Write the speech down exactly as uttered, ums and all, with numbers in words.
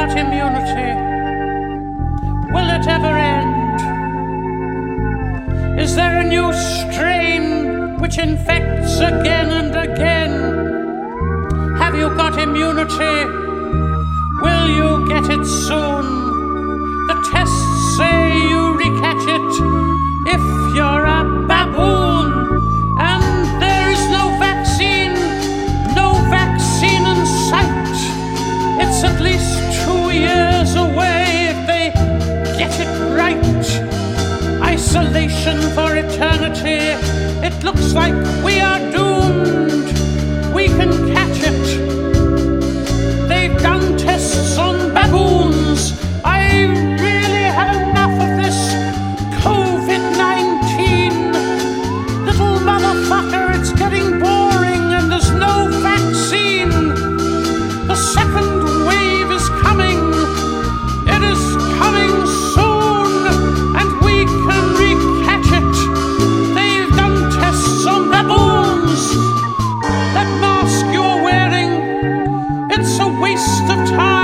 that immunity? Will it ever end? Is there a new strain which infects again and again? Have you got immunity? Will you get it soon? The tests say you re-catch it if you're a baboon. And there is no vaccine, no vaccine in sight. It's at least two years away if they get it right. Isolation for eternity. It looks like we are doomed. We can catch it. They've done tests on baboons. I really had enough of this COVID nineteen. Little motherfucker, it's getting boring and there's no vaccine. The second wave is coming. It is coming soon, and we can re-catch it. They've done tests on baboons. That mask you're wearing, it's a waste of time.